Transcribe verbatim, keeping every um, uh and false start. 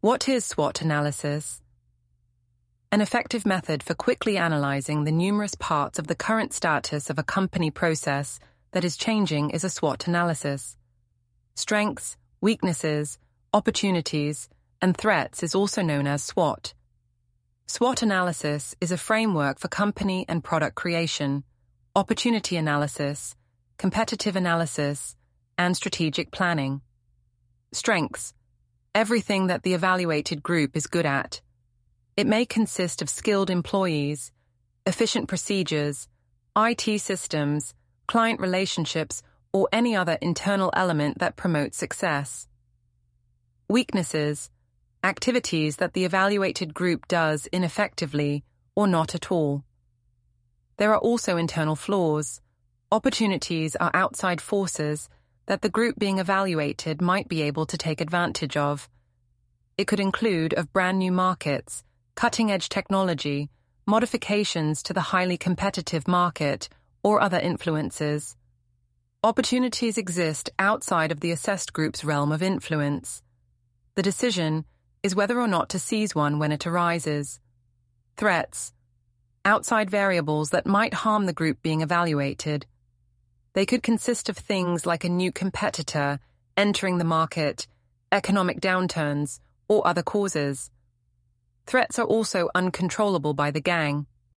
What is SWOT analysis? An effective method for quickly analyzing the numerous parts of the current status of a company process that is changing is a SWOT analysis. Strengths, weaknesses, opportunities, and threats is also known as SWOT. SWOT analysis is a framework for company and product creation, opportunity analysis, competitive analysis, and strategic planning. Strengths: everything that the evaluated group is good at. It may consist of skilled employees, efficient procedures, I T systems, client relationships, or any other internal element that promotes success. Weaknesses: activities that the evaluated group does ineffectively or not at all. There are also internal flaws. Opportunities are outside forces that the group being evaluated might be able to take advantage of. It could include of brand new markets, cutting-edge technology, modifications to the highly competitive market, or other influences. Opportunities exist outside of the assessed group's realm of influence. The decision is whether or not to seize one when it arises. Threats: outside variables that might harm the group being evaluated. They could consist of things like a new competitor entering the market, economic downturns, or other causes. Threats are also uncontrollable by the gang.